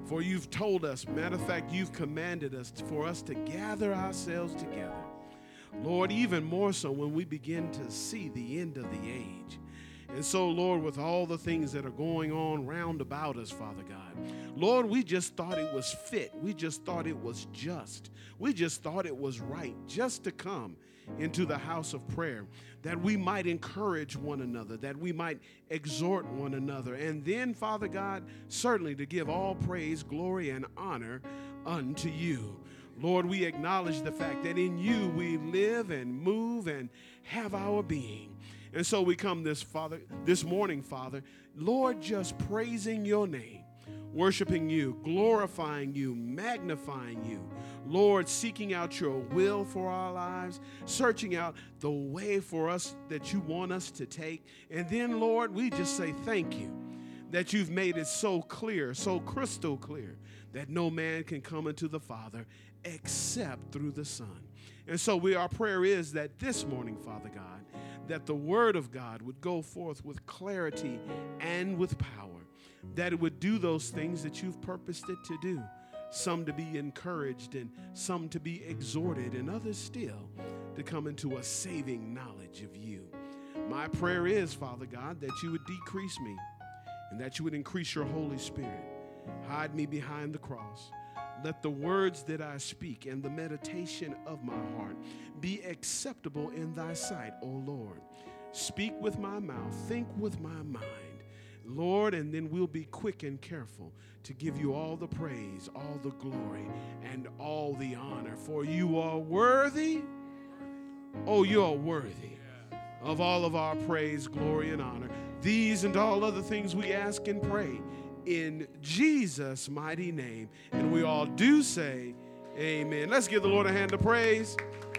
For you've told us, matter of fact, you've commanded us for us to gather ourselves together. Lord, even more so when we begin to see the end of the age. And so, Lord, with all the things that are going on round about us, Father God, Lord, we just thought it was fit. We just thought it was just. We just thought it was right just to come into the house of prayer, that we might encourage one another, that we might exhort one another, and then, Father God, certainly to give all praise, glory, and honor unto you. Lord, we acknowledge the fact that in you we live and move and have our being. And so we come this morning, Father, Lord, just praising your name, worshiping you, glorifying you, magnifying you. Lord, seeking out your will for our lives, searching out the way for us that you want us to take. And then, Lord, we just say thank you that you've made it so clear, so crystal clear, that no man can come unto the Father except through the Son. And so our prayer is that this morning, Father God, that the word of God would go forth with clarity and with power, that it would do those things that you've purposed it to do, some to be encouraged and some to be exhorted and others still to come into a saving knowledge of you. My prayer is, Father God, that you would decrease me and that you would increase your Holy Spirit. Hide me behind the cross. Let the words that I speak and the meditation of my heart be acceptable in thy sight, O Lord. Speak with my mouth, think with my mind, Lord, and then we'll be quick and careful to give you all the praise, all the glory, and all the honor. For you are worthy, oh, you are worthy of all of our praise, glory, and honor. These and all other things we ask and pray in Jesus' mighty name. And we all do say amen. Let's give the Lord a hand of praise.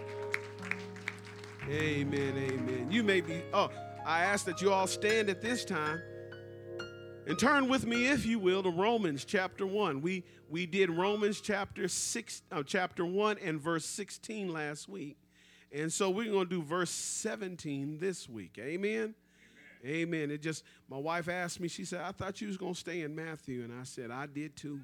Amen, amen. You may be, I ask that you all stand at this time and turn with me, if you will, to Romans chapter 1. We did Romans chapter 1 and verse 16 last week. And so we're going to do verse 17 this week. Amen? Amen. My wife asked me, she said, I thought you was going to stay in Matthew. And I said, I did too.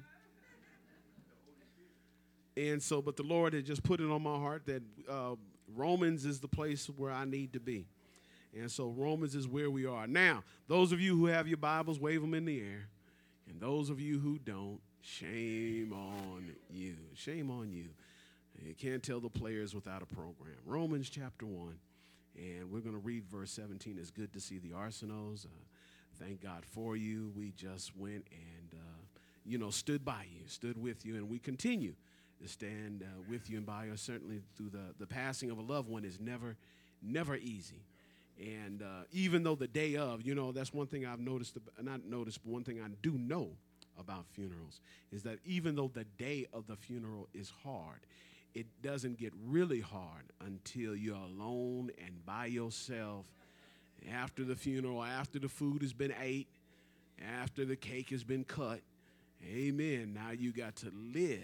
And so, but the Lord had just put it on my heart that Romans is the place where I need to be. And so Romans is where we are. Now, those of you who have your Bibles, wave them in the air. And those of you who don't, shame on you. Shame on you. You can't tell the players without a program. Romans chapter 1. And we're going to read verse 17. It's good to see the Arsenals. Thank God for you. We just went and, stood by you, stood with you, and we continue to stand with you and by you. Certainly through the passing of a loved one is never easy. And even though the day of, that's one thing I've noticed, not noticed, but one thing I do know about funerals is that even though the day of the funeral is hard, it doesn't get really hard until you're alone and by yourself after the funeral, after the food has been ate, after the cake has been cut. Amen. Now you got to live,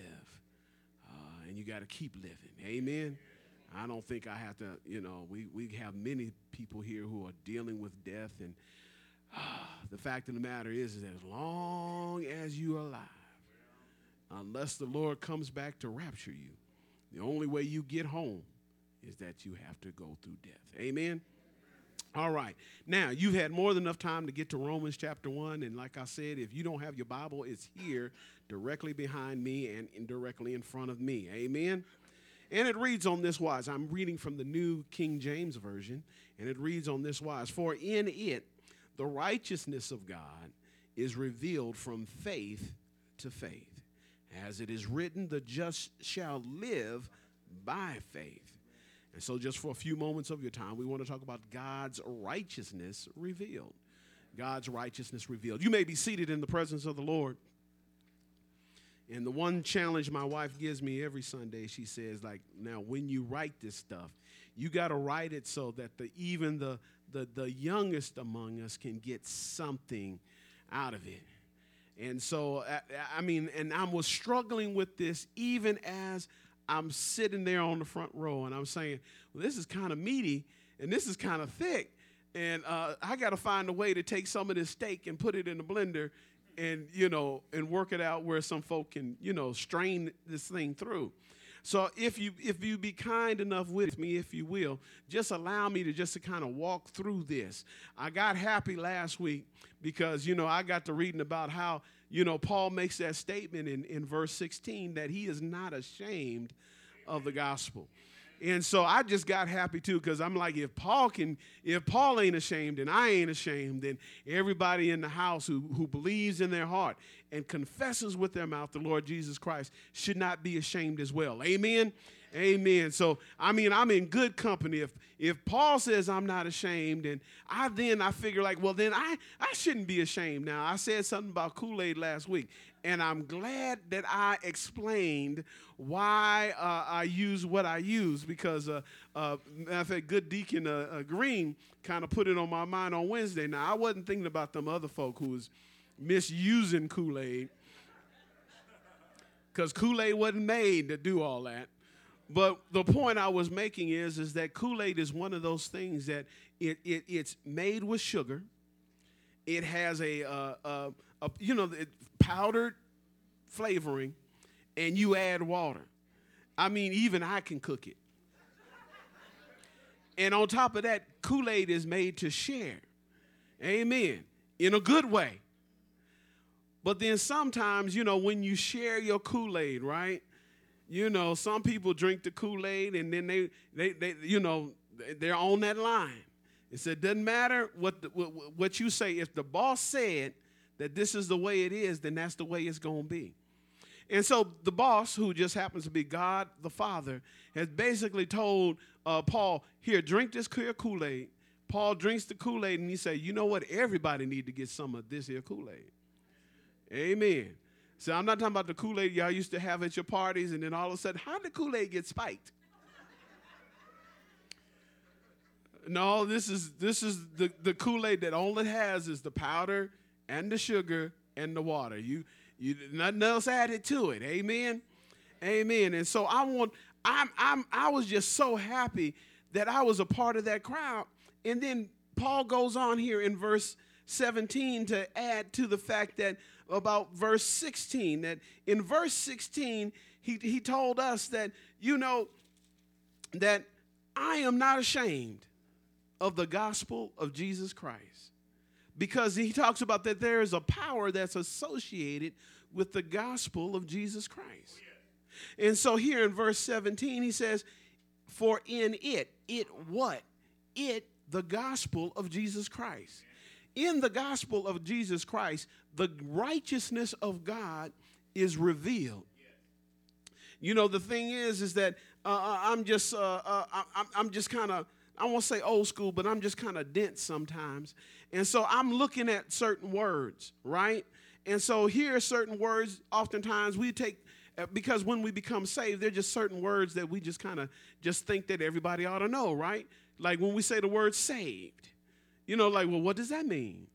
and you got to keep living. Amen. I don't think I have to, we have many people here who are dealing with death, and the fact of the matter is that as long as you're alive, unless the Lord comes back to rapture you, the only way you get home is that you have to go through death. Amen? All right. Now, you've had more than enough time to get to Romans chapter 1. And like I said, if you don't have your Bible, it's here directly behind me and directly in front of me. Amen? And it reads on this wise. I'm reading from the New King James Version. And it reads on this wise. For in it, the righteousness of God is revealed from faith to faith. As it is written, the just shall live by faith. And so just for a few moments of your time, we want to talk about God's righteousness revealed. God's righteousness revealed. You may be seated in the presence of the Lord. And the one challenge my wife gives me every Sunday, she says, now when you write this stuff, you got to write it so that even the youngest among us can get something out of it. And so, and I was struggling with this even as I'm sitting there on the front row, and I'm saying, well, this is kind of meaty, and this is kind of thick, and I got to find a way to take some of this steak and put it in the blender and work it out where some folk can, strain this thing through. So if you be kind enough with me, if you will, just allow me to kind of walk through this. I got happy last week because, I got to reading about how, Paul makes that statement in verse 16 that he is not ashamed of the gospel. And so I just got happy too, because I'm like, if Paul ain't ashamed and I ain't ashamed, then everybody in the house who believes in their heart and confesses with their mouth the Lord Jesus Christ should not be ashamed as well. Amen. Amen. So, I'm in good company. If Paul says I'm not ashamed, and I figure like, well, then I shouldn't be ashamed. Now, I said something about Kool-Aid last week, and I'm glad that I explained why I use what I use, because matter of fact, good Deacon Green kind of put it on my mind on Wednesday. Now, I wasn't thinking about them other folk who was misusing Kool-Aid, because Kool-Aid wasn't made to do all that. But the point I was making is that Kool-Aid is one of those things that it's made with sugar. It has powdered flavoring, and you add water. Even I can cook it. And on top of that, Kool-Aid is made to share. Amen. In a good way. But then sometimes, when you share your Kool-Aid, right? Some people drink the Kool-Aid and then they're on that line. It doesn't matter what you say. If the boss said that this is the way it is, then that's the way it's going to be. And so the boss, who just happens to be God the Father, has basically told Paul, here, drink this clear Kool-Aid. Paul drinks the Kool-Aid and he said, you know what? Everybody need to get some of this here Kool-Aid. Amen. So I'm not talking about the Kool-Aid y'all used to have at your parties, and then all of a sudden, how did Kool-Aid get spiked? No, this is the Kool-Aid that all it has is the powder and the sugar and the water. You nothing else added to it. Amen. Amen. And so I was just so happy that I was a part of that crowd. And then Paul goes on here in verse 17 to add to the fact that about verse 16, that in verse 16, he told us that, that I am not ashamed of the gospel of Jesus Christ, because he talks about that there is a power that's associated with the gospel of Jesus Christ. And so here in verse 17, he says, for in it what? It, the gospel of Jesus Christ. In the gospel of Jesus Christ, the righteousness of God is revealed. The thing is that I'm just kind of, I won't say old school, but I'm just kind of dense sometimes. And so I'm looking at certain words, right? And so here are certain words oftentimes we take, because when we become saved, they're just certain words that we just kind of just think that everybody ought to know, right? Like when we say the word saved, well, what does that mean?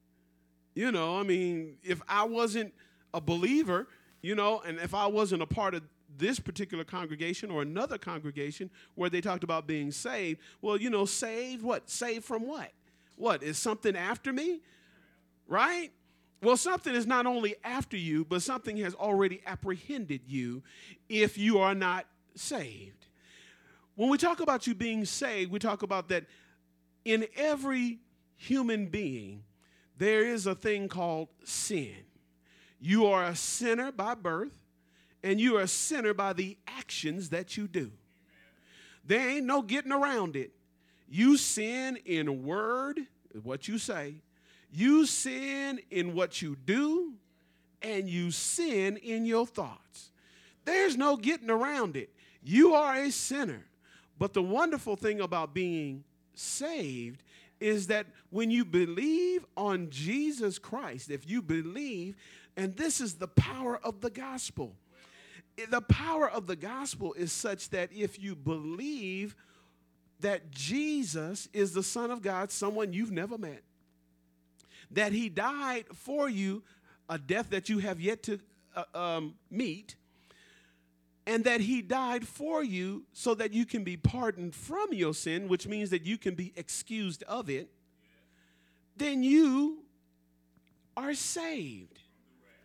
If I wasn't a believer, and if I wasn't a part of this particular congregation or another congregation where they talked about being saved, well, saved what? Saved from what? What? Is something after me? Right? Well, something is not only after you, but something has already apprehended you if you are not saved. When we talk about you being saved, we talk about that in every human being, there is a thing called sin. You are a sinner by birth, and you are a sinner by the actions that you do. There ain't no getting around it. You sin in word, what you say. You sin in what you do, and you sin in your thoughts. There's no getting around it. You are a sinner. But the wonderful thing about being saved is that when you believe on Jesus Christ, if you believe, and this is the power of the gospel. The power of the gospel is such that if you believe that Jesus is the Son of God, someone you've never met, that he died for you, a death that you have yet to meet, and that he died for you so that you can be pardoned from your sin, which means that you can be excused of it, then you are saved.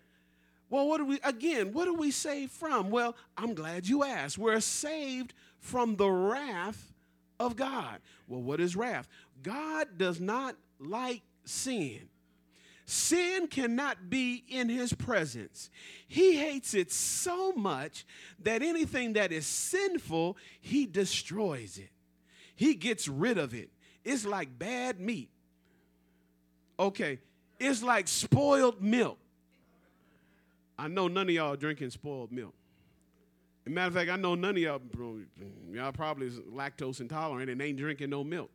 Well, what are we saved from? Well, I'm glad you asked. We're saved from the wrath of God. Well, what is wrath? God does not like sin. Sin cannot be in his presence. He hates it so much that anything that is sinful, he destroys it. He gets rid of it. It's like bad meat. Okay, it's like spoiled milk. I know none of y'all are drinking spoiled milk. As a matter of fact, I know none of y'all probably is lactose intolerant and ain't drinking no milk.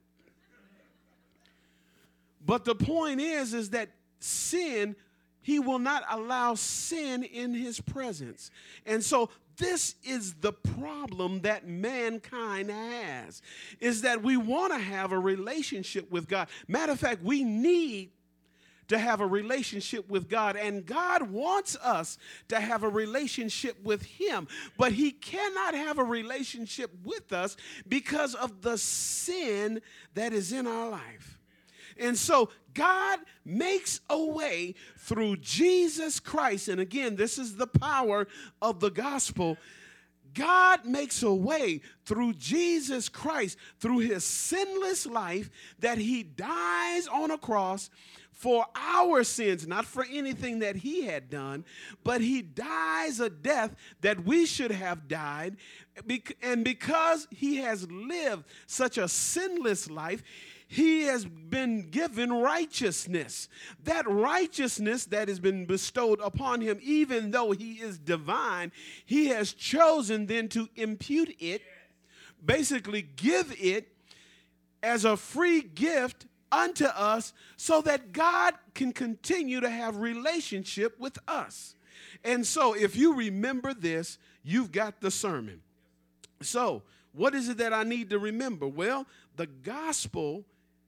But the point is that sin, he will not allow sin in his presence. And so this is the problem that mankind has, is that we want to have a relationship with God. Matter of fact, we need to have a relationship with God, and God wants us to have a relationship with him, but he cannot have a relationship with us because of the sin that is in our life. And so God makes a way through Jesus Christ. And again, this is the power of the gospel. God makes a way through Jesus Christ, through his sinless life, that he dies on a cross for our sins, not for anything that he had done, but he dies a death that we should have died. And because he has lived such a sinless life, he has been given righteousness. That righteousness that has been bestowed upon him, even though he is divine, he has chosen then to impute it, basically give it as a free gift unto us so that God can continue to have relationship with us. And so if you remember this, you've got the sermon. So what is it that I need to remember? Well, the gospel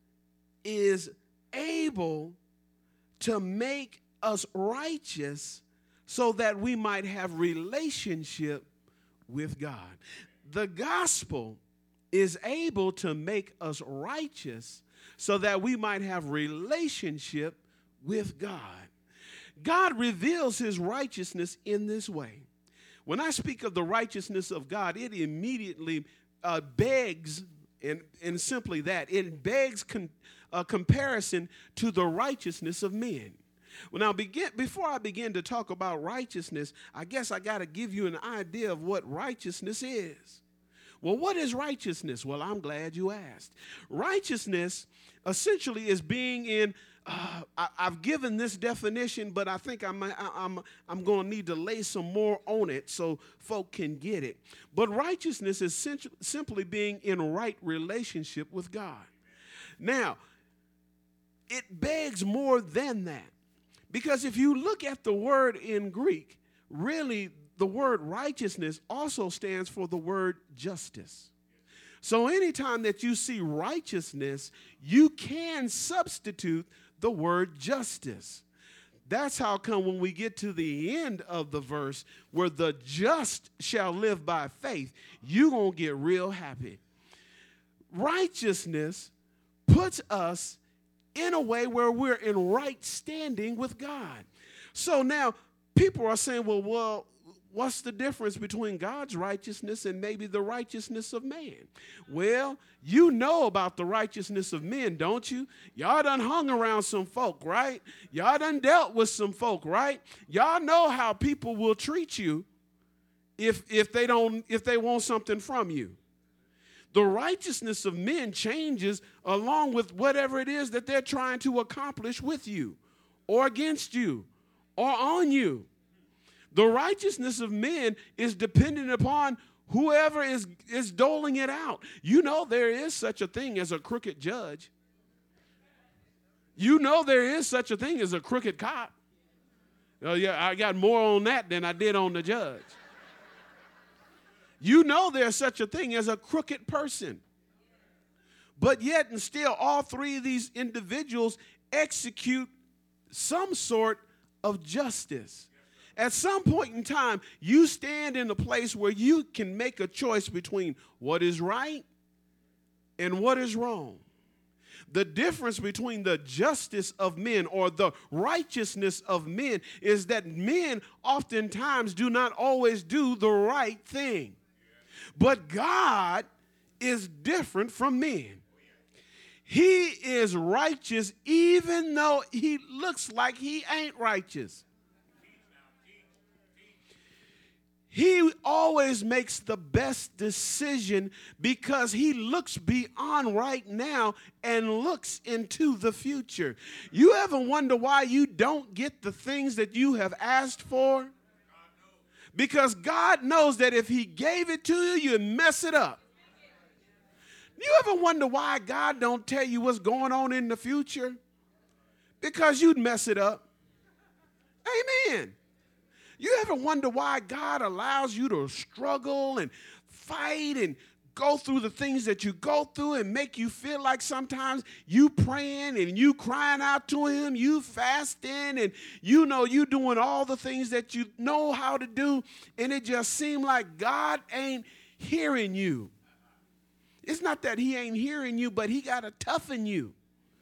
is able to make us righteous so that we might have relationship with God. The gospel is able to make us righteous so that we might have relationship with God. God reveals his righteousness in this way. When I speak of the righteousness of God, it immediately begs, and simply that, it begs a comparison to the righteousness of men. Well, now, before I begin to talk about righteousness, I guess I got to give you an idea of what righteousness is. Well, what is righteousness? Well, I'm glad you asked. Righteousness essentially is being in, I've given this definition, but I think I'm going to need to lay some more on it so folk can get it. But righteousness is simply being in right relationship with God. Now, it begs more than that, because if you look at the word in Greek, really the word righteousness also stands for the word justice. So anytime that you see righteousness, you can substitute the word justice. That's how come when we get to the end of the verse where the just shall live by faith, you're going to get real happy. Righteousness puts us in a way where we're in right standing with God. So now people are saying, well, what's the difference between God's righteousness and maybe the righteousness of man? Well, you know about the righteousness of men, don't you? Y'all done hung around some folk, right? Y'all done dealt with some folk, right? Y'all know how people will treat you if they want something from you. The righteousness of men changes along with whatever it is that they're trying to accomplish with you or against you or on you. The righteousness of men is dependent upon whoever is doling it out. You know there is such a thing as a crooked judge. You know there is such a thing as a crooked cop. Oh yeah, I got more on that than I did on the judge. You know there's such a thing as a crooked person. But yet and still, all three of these individuals execute some sort of justice. At some point in time, you stand in a place where you can make a choice between what is right and what is wrong. The difference between the justice of men or the righteousness of men is that men oftentimes do not always do the right thing. But God is different from men. He is righteous even though he looks like he ain't righteous. He always makes the best decision because he looks beyond right now and looks into the future. You ever wonder why you don't get the things that you have asked for? Because God knows that if he gave it to you, you'd mess it up. You ever wonder why God don't tell you what's going on in the future? Because you'd mess it up. Amen. You ever wonder why God allows you to struggle and fight and go through the things that you go through and make you feel like sometimes you praying and you crying out to him, you fasting, and you know you doing all the things that you know how to do, and it just seems like God ain't hearing you. It's not that he ain't hearing you, but he got to toughen you.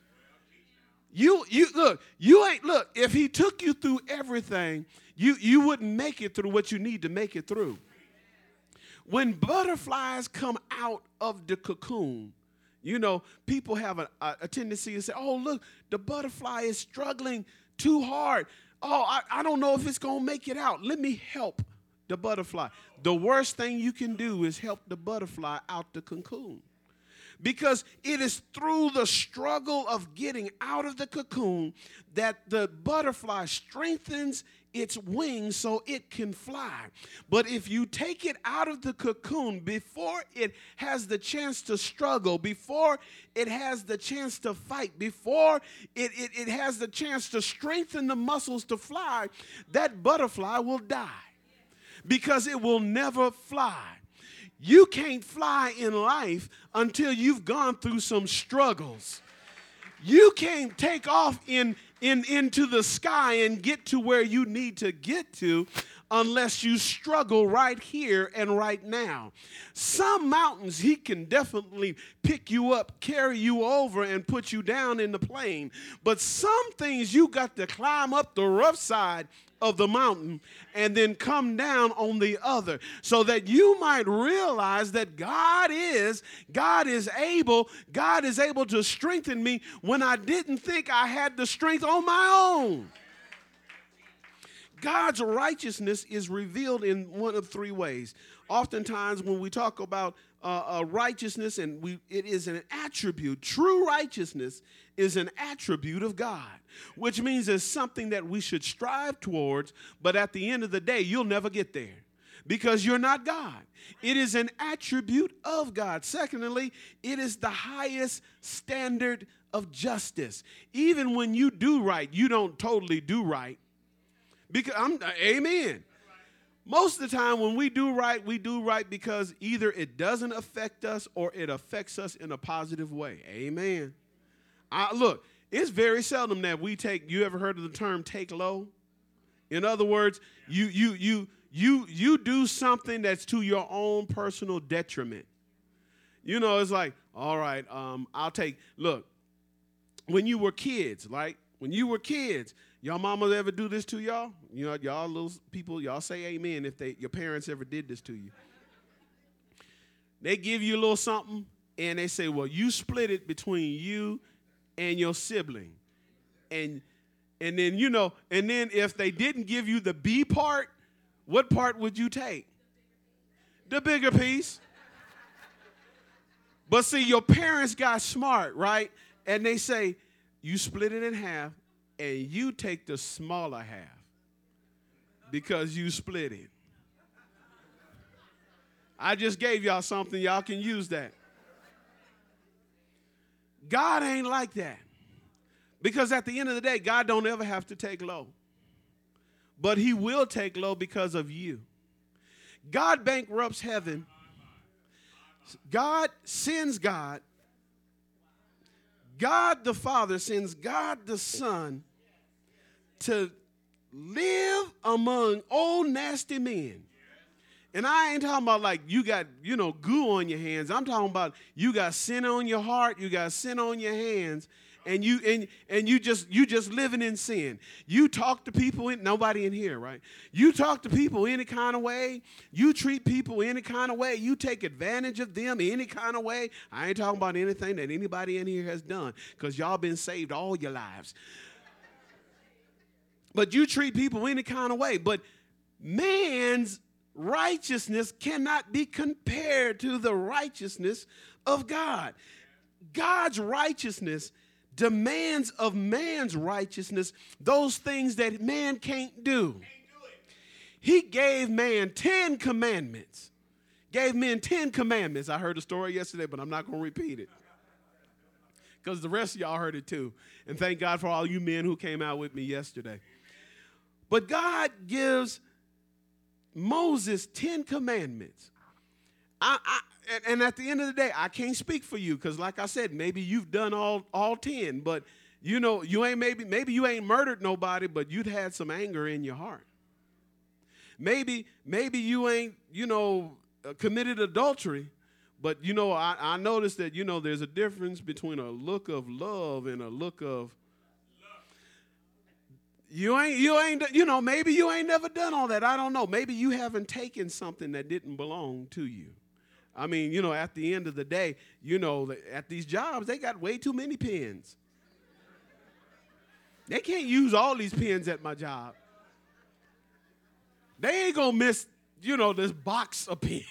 You look, if he took you through everything, you wouldn't make it through what you need to make it through. When butterflies come out of the cocoon, you know, people have a tendency to say, oh, look, the butterfly is struggling too hard. Oh, I don't know if it's going to make it out. Let me help the butterfly. The worst thing you can do is help the butterfly out the cocoon. Because it is through the struggle of getting out of the cocoon that the butterfly strengthens its wings so it can fly. But if you take it out of the cocoon before it has the chance to struggle, before it has the chance to fight, before it has the chance to strengthen the muscles to fly, that butterfly will die because it will never fly. You can't fly in life until you've gone through some struggles. You can't take off into the sky and get to where you need to get to unless you struggle right here and right now. Some mountains, he can definitely pick you up, carry you over, and put you down in the plain. But some things you got to climb up the rough side of the mountain and then come down on the other so that you might realize that God is able to strengthen me when I didn't think I had the strength on my own. God's righteousness is revealed in one of three ways. Oftentimes when we talk about righteousness, and it is an attribute. True righteousness is an attribute of God, which means it's something that we should strive towards, but at the end of the day, you'll never get there because you're not God. It is an attribute of God. Secondly, it is the highest standard of justice. Even when you do right, you don't totally do right. Amen. Most of the time when we do right because either it doesn't affect us or it affects us in a positive way. Amen. Look, it's very seldom that you ever heard of the term take low? In other words, you do something that's to your own personal detriment. You know, it's like, all right, look, when you were kids, right? When you were kids, y'all mamas ever do this to y'all? You know, y'all little people, y'all say amen if your parents ever did this to you. They give you a little something, and they say, well, you split it between you and your sibling. And then, you know, and then if they didn't give you the B part, what part would you take? The bigger piece. But see, your parents got smart, right? And they say, you split it in half, and you take the smaller half because you split it. I just gave y'all something. Y'all can use that. God ain't like that. Because at the end of the day, God don't ever have to take low. But he will take low because of you. God bankrupts heaven. God sends God. God the Father sends God the Son to live among old nasty men And I ain't talking about like you got, goo on your hands. I'm talking about you got sin on your heart, you got sin on your hands, and you just living in sin. You talk to people nobody in here, right? You talk to people any kind of way. You treat people any kind of way. You take advantage of them any kind of way. I ain't talking about anything that anybody in here has done, because y'all been saved all your lives. But you treat people any kind of way. But man's righteousness cannot be compared to the righteousness of God. God's righteousness demands of man's righteousness those things that man can't do. He gave man 10 commandments. Gave men 10 commandments. I heard a story yesterday, but I'm not going to repeat it, because the rest of y'all heard it too. And thank God for all you men who came out with me yesterday. But God gives Moses 10 commandments. And at the end of the day, I can't speak for you, because like I said, maybe you've done all 10, but you ain't maybe you ain't murdered nobody, but you'd had some anger in your heart. Maybe you ain't committed adultery, but I noticed that there's a difference between a look of love and a look of maybe you ain't never done all that. I don't know. Maybe you haven't taken something that didn't belong to you. I mean, at the end of the day, at these jobs, they got way too many pens. They can't use all these pens at my job. They ain't going to miss, this box of pens.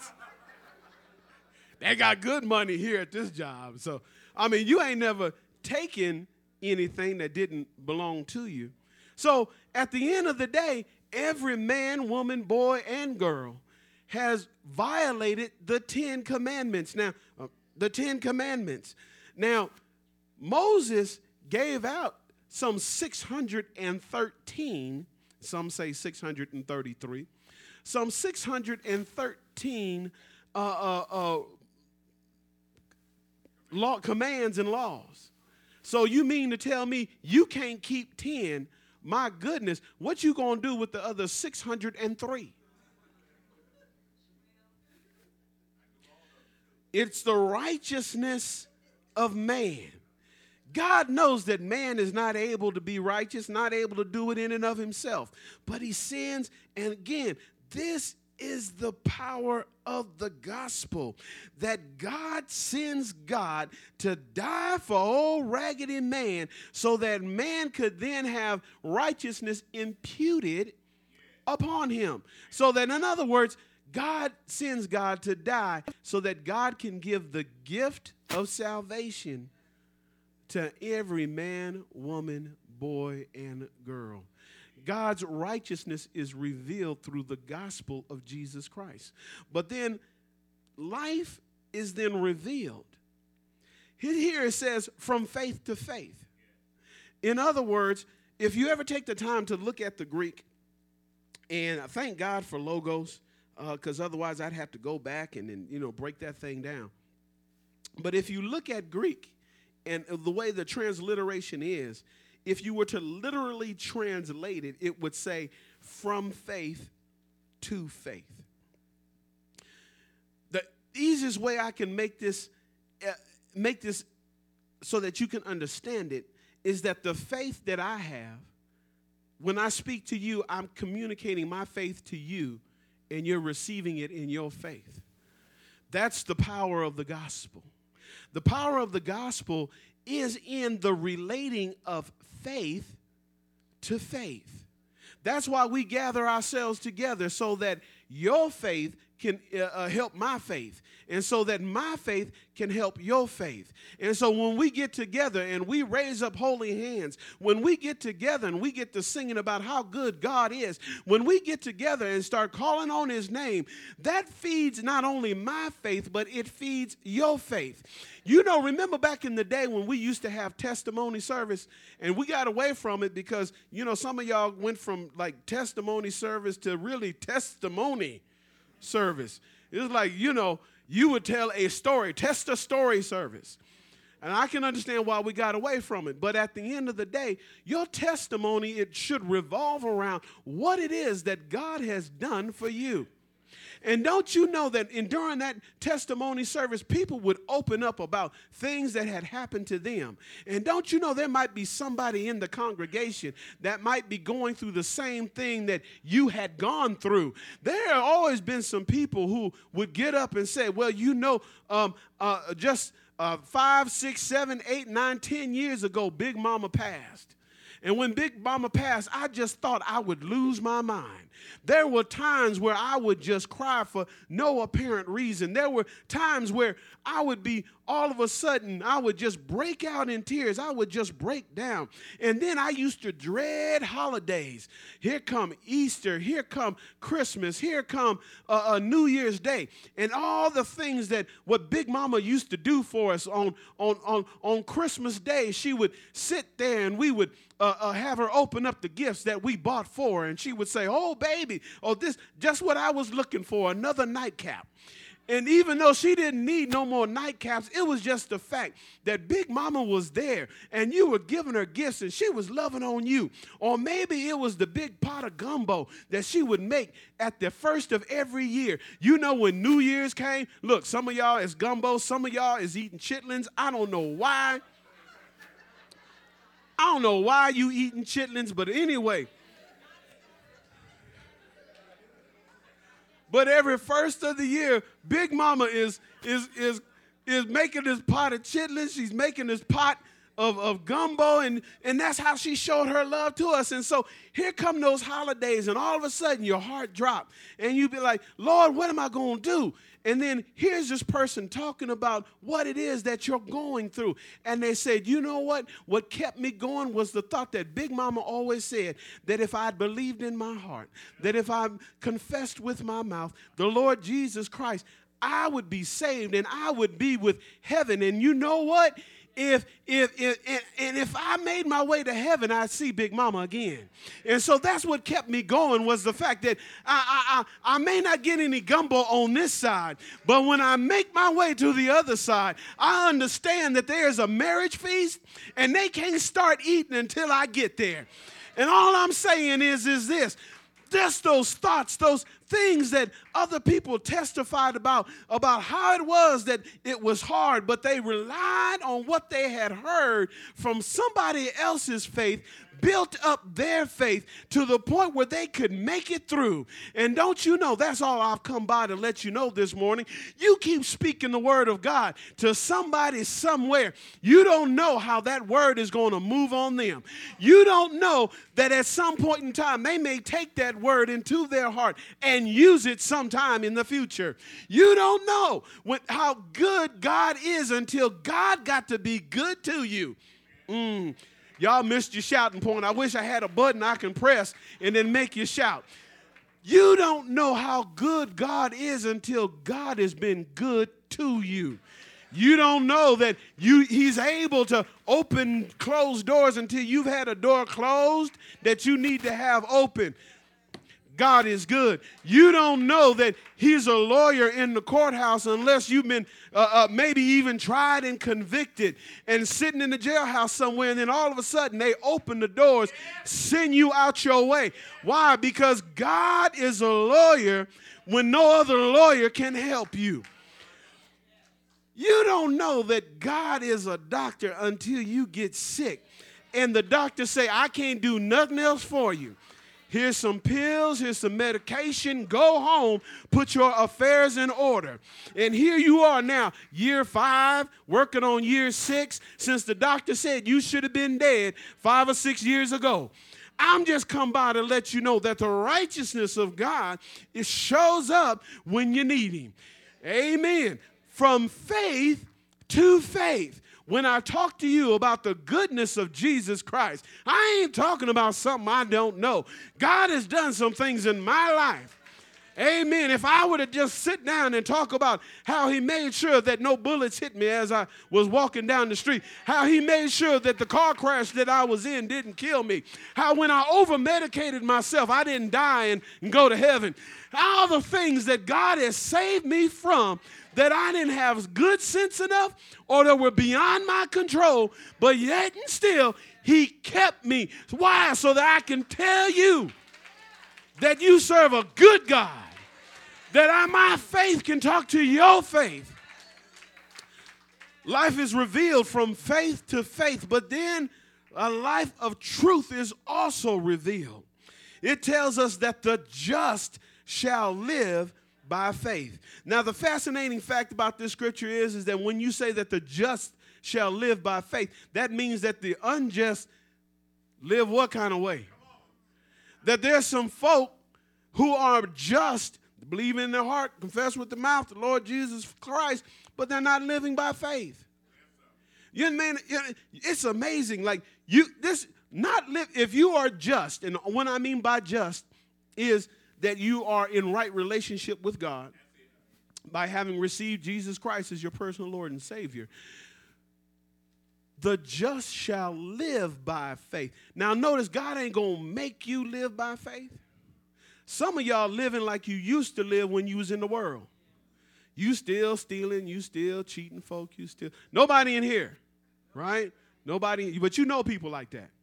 They got good money here at this job. So, I mean, you ain't never taken anything that didn't belong to you. So, at the end of the day, every man, woman, boy, and girl has violated the 10 commandments. Now, the 10 commandments. Now, Moses gave out some 613, some say 633, some 613 law commands and laws. So you mean to tell me you can't keep 10? My goodness, what you gonna do with the other 603? It's the righteousness of man. God knows that man is not able to be righteous, not able to do it in and of himself, but he sins. And again, this is the power of the gospel, that God sends God to die for old raggedy man so that man could then have righteousness imputed upon him. So that, in other words, God sends God to die so that God can give the gift of salvation to every man, woman, boy, and girl. God's righteousness is revealed through the gospel of Jesus Christ. But then life is then revealed. Here it says from faith to faith. In other words, if you ever take the time to look at the Greek, and thank God for logos, because otherwise I'd have to go back and then, break that thing down. But if you look at Greek and the way the transliteration is, if you were to literally translate it, it would say from faith to faith. The easiest way I can make this so that you can understand it is that the faith that I have, when I speak to you, I'm communicating my faith to you, and you're receiving it in your faith. That's the power of the gospel. The power of the gospel is in the relating of faith to faith. That's why we gather ourselves together, so that your faith can help my faith, and so that my faith can help your faith. And so when we get together and we raise up holy hands, when we get together and we get to singing about how good God is, when we get together and start calling on his name, that feeds not only my faith, but it feeds your faith. Remember back in the day when we used to have testimony service, and we got away from it because, some of y'all went from like testimony service to really testimony service. It was like, you would tell a story, test a story service. And I can understand why we got away from it. But at the end of the day, your testimony, it should revolve around what it is that God has done for you. And don't you know that during that testimony service, people would open up about things that had happened to them. And don't you know there might be somebody in the congregation that might be going through the same thing that you had gone through. There have always been some people who would get up and say, well, just 5, 6, 7, 8, 9, 10 years ago, Big Mama passed. And when Big Mama passed, I just thought I would lose my mind. There were times where I would just cry for no apparent reason. There were times where I would be, all of a sudden, I would just break out in tears. I would just break down. And then I used to dread holidays. Here come Easter. Here come Christmas. Here come New Year's Day. And all the things that what Big Mama used to do for us on Christmas Day, she would sit there and we would have her open up the gifts that we bought for her. And she would say, oh, baby, oh, this just what I was looking for, another nightcap. And even though she didn't need no more nightcaps, it was just the fact that Big Mama was there and you were giving her gifts and she was loving on you. Or maybe it was the big pot of gumbo that she would make at the first of every year. You know, when New Year's came, look, some of y'all is gumbo, some of y'all is eating chitlins. I don't know why. I don't know why you eating chitlins, but anyway. But every first of the year, Big Mama is making this pot of chitlins. She's making this pot of gumbo, and that's how she showed her love to us. And so here come those holidays, and all of a sudden your heart dropped, and you be like, Lord, what am I going to do? And then here's this person talking about what it is that you're going through. And they said, you know what? What kept me going was the thought that Big Mama always said, that if I'd believed in my heart, that if I confessed with my mouth the Lord Jesus Christ, I would be saved and I would be with heaven. And you know what? If I made my way to heaven, I'd see Big Mama again. And so that's what kept me going, was the fact that I may not get any gumbo on this side, but when I make my way to the other side, I understand that there's a marriage feast and they can't start eating until I get there. And all I'm saying is this. Just those thoughts, those things that other people testified about how it was that it was hard, but they relied on what they had heard from somebody else's faith, built up their faith to the point where they could make it through. And don't you know, that's all I've come by to let you know this morning. You keep speaking the word of God to somebody somewhere. You don't know how that word is going to move on them. You don't know that at some point in time, they may take that word into their heart and use it sometime in the future. You don't know how good God is until God got to be good to you. Y'all missed your shouting point. I wish I had a button I can press and then make you shout. You don't know how good God is until God has been good to you. You don't know that he's able to open closed doors until you've had a door closed that you need to have open. God is good. You don't know that he's a lawyer in the courthouse unless you've been maybe even tried and convicted and sitting in the jailhouse somewhere, and then all of a sudden they open the doors, send you out your way. Why? Because God is a lawyer when no other lawyer can help you. You don't know that God is a doctor until you get sick and the doctor say, I can't do nothing else for you. Here's some pills, here's some medication, go home, put your affairs in order. And here you are now, year 5, working on year 6, since the doctor said you should have been dead 5 or 6 years ago. I'm just come by to let you know that the righteousness of God, it shows up when you need him. Amen. From faith to faith. When I talk to you about the goodness of Jesus Christ, I ain't talking about something I don't know. God has done some things in my life. Amen. If I were to just sit down and talk about how he made sure that no bullets hit me as I was walking down the street, how he made sure that the car crash that I was in didn't kill me, how when I over-medicated myself, I didn't die and go to heaven, all the things that God has saved me from that I didn't have good sense enough or that were beyond my control, but yet and still, he kept me. Why? So that I can tell you that you serve a good God. That my faith can talk to your faith. Life is revealed from faith to faith, but then a life of truth is also revealed. It tells us that the just shall live by faith. Now, the fascinating fact about this scripture is that when you say that the just shall live by faith, that means that the unjust live what kind of way? That there's some folk who are just, believe in their heart, confess with the mouth the Lord Jesus Christ, but they're not living by faith. You know, man, it's amazing. Like if you are just, and what I mean by just is that you are in right relationship with God by having received Jesus Christ as your personal Lord and Savior. The just shall live by faith. Now notice, God ain't going to make you live by faith. Some of y'all living like you used to live when you was in the world. You still stealing, you still cheating folk, you still. Nobody in here, right? Nobody, but you know people like that.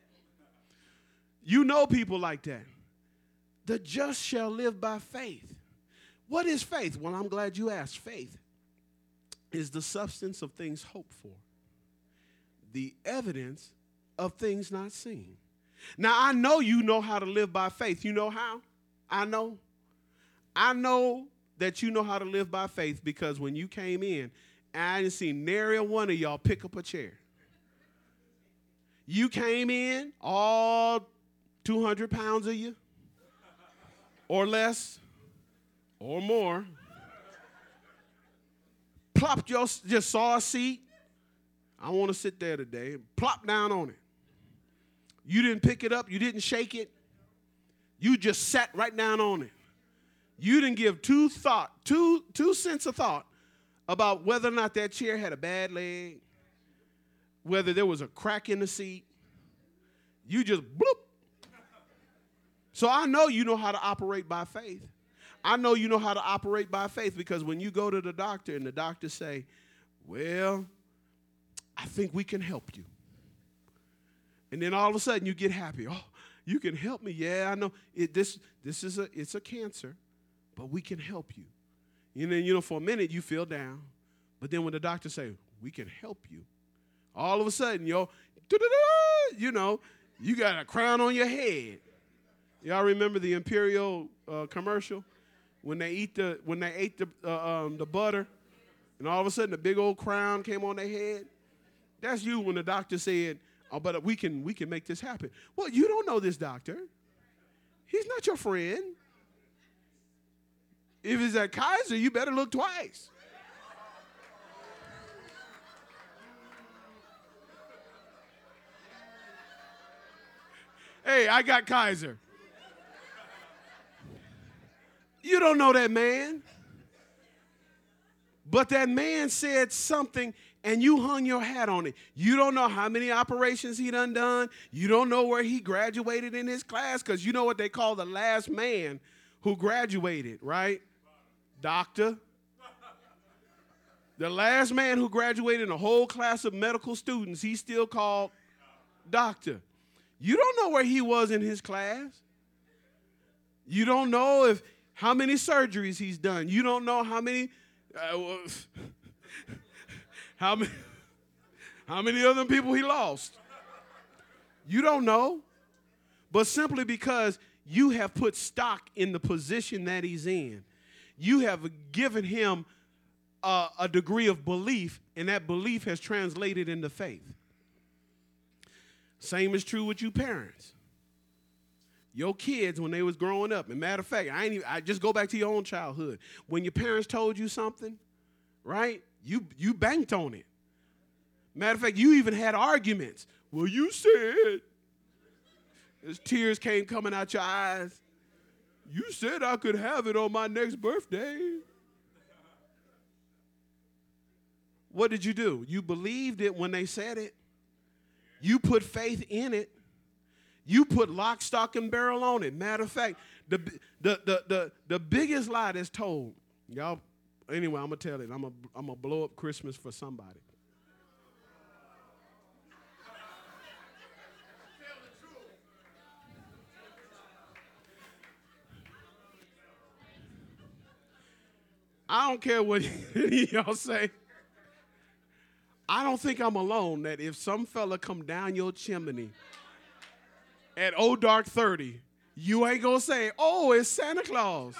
You know people like that. The just shall live by faith. What is faith? Well, I'm glad you asked. Faith is the substance of things hoped for, the evidence of things not seen. Now, I know you know how to live by faith. You know how? I know that you know how to live by faith because when you came in, I didn't see nary a one of y'all pick up a chair. You came in, all 200 pounds of you, or less, or more, plopped just saw a seat. I want to sit there today. Plop down on it. You didn't pick it up. You didn't shake it. You just sat right down on it. You didn't give two cents of thought about whether or not that chair had a bad leg, whether there was a crack in the seat. You just bloop. So I know you know how to operate by faith. I know you know how to operate by faith because when you go to the doctor and the doctor say, well, I think we can help you. And then all of a sudden you get happy. Oh, you can help me. Yeah, I know. It's a cancer, but we can help you. And then, for a minute you feel down. But then when the doctor say, we can help you, all of a sudden, you got a crown on your head. Y'all remember the Imperial commercial when they ate the butter, and all of a sudden the big old crown came on their head? That's you when the doctor said, oh, but we can make this happen. Well, you don't know this doctor. He's not your friend. If it's at Kaiser, you better look twice. Hey, I got Kaiser. You don't know that man. But that man said something and you hung your hat on it. You don't know how many operations he done. You don't know where he graduated in his class because you know what they call the last man who graduated, right? Doctor. The last man who graduated in a whole class of medical students, he's still called doctor. You don't know where he was in his class. You don't know how many surgeries he's done. You don't know how many how many other people he lost. You don't know. But simply because you have put stock in the position that he's in, you have given him a degree of belief, and that belief has translated into faith. Same is true with you parents. Your kids, when they was growing up, and matter of fact, I just go back to your own childhood. When your parents told you something, right, you banked on it. Matter of fact, you even had arguments. Well, you said, as tears came coming out your eyes, you said I could have it on my next birthday. What did you do? You believed it when they said it. You put faith in it. You put lock, stock, and barrel on it. Matter of fact, the biggest lie that's told, y'all, anyway, I'm going to tell it. I'm going to blow up Christmas for somebody. I don't care what y'all say. I don't think I'm alone that if some fella come down your chimney at old dark 30, you ain't going to say, oh, it's Santa Claus.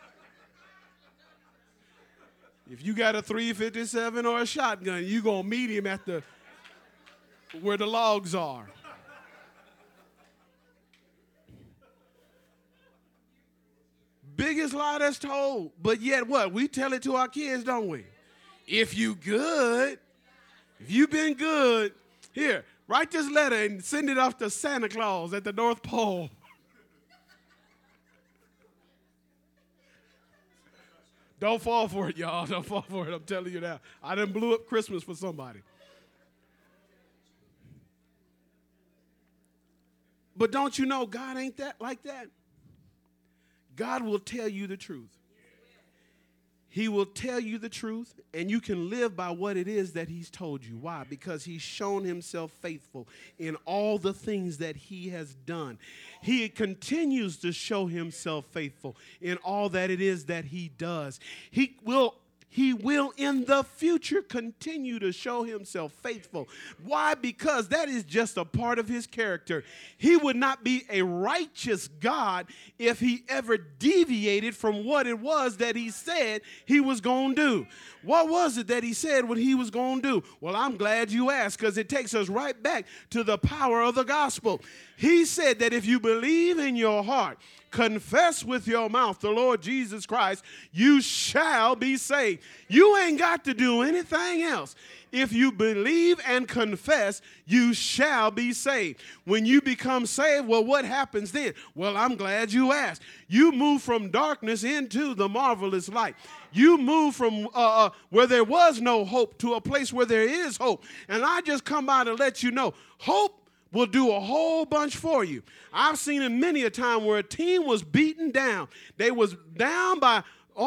If you got a 357 or a shotgun, you going to meet him at where the logs are. Biggest lie that's told, but yet what? We tell it to our kids, don't we? If you good, if you been good, here, write this letter and send it off to Santa Claus at the North Pole. Don't fall for it, y'all. Don't fall for it. I'm telling you now. I done blew up Christmas for somebody. But don't you know God ain't that like that? God will tell you the truth. He will tell you the truth, and you can live by what it is that he's told you. Why? Because he's shown himself faithful in all the things that he has done. He continues to show himself faithful in all that it is that he does. He will in the future continue to show himself faithful. Why? Because that is just a part of his character. He would not be a righteous God if he ever deviated from what it was that he said he was going to do. What was it that he said what he was going to do? Well, I'm glad you asked, because it takes us right back to the power of the gospel. He said that if you believe in your heart, confess with your mouth the Lord Jesus Christ, you shall be saved. You ain't got to do anything else. If you believe and confess, you shall be saved. When you become saved, well, what happens then? Well, I'm glad you asked. You move from darkness into the marvelous light. You move from where there was no hope to a place where there is hope. And I just come by to let you know, hope will do a whole bunch for you. I've seen it many a time where a team was beaten down. They was down by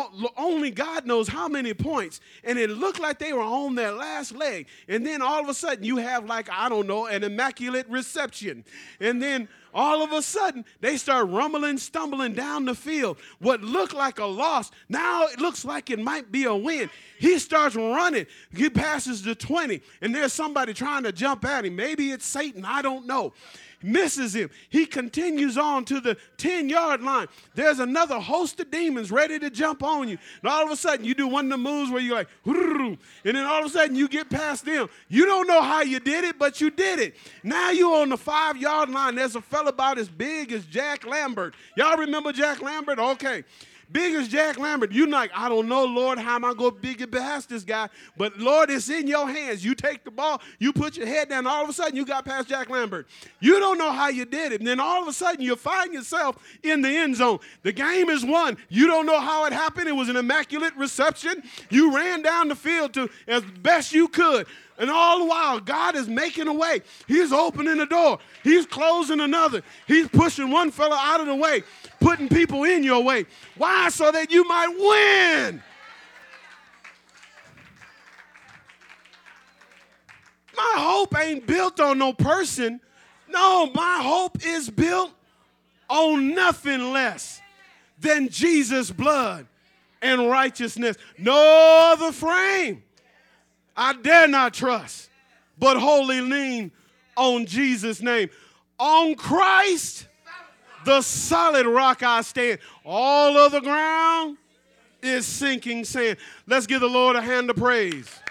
only God knows how many points, and it looked like they were on their last leg. And then all of a sudden you have, like, I don't know, an immaculate reception. And then all of a sudden they start rumbling, stumbling down the field. What looked like a loss, now it looks like it might be a win. He starts running. He passes the 20, and there's somebody trying to jump at him. Maybe it's Satan, I don't know. Misses him. He continues on to the 10-yard line. There's another host of demons ready to jump on you. And all of a sudden, you do one of the moves where you're like, and then all of a sudden, you get past them. You don't know how you did it, but you did it. Now you're on the 5-yard line. There's a fella about as big as Jack Lambert. Y'all remember Jack Lambert? Okay. Big as Jack Lambert. You're like, I don't know, Lord, how am I going to get past this guy? But, Lord, it's in your hands. You take the ball, you put your head down, all of a sudden you got past Jack Lambert. You don't know how you did it. And then all of a sudden you find yourself in the end zone. The game is won. You don't know how it happened. It was an immaculate reception. You ran down the field to as best you could. And all the while, God is making a way. He's opening the door. He's closing another. He's pushing one fella out of the way, putting people in your way. Why? So that you might win. My hope ain't built on no person. No, my hope is built on nothing less than Jesus' blood and righteousness. No other frame I dare not trust, but wholly lean on Jesus' name. On Christ, the solid rock I stand. All of the ground is sinking sand. Let's give the Lord a hand of praise.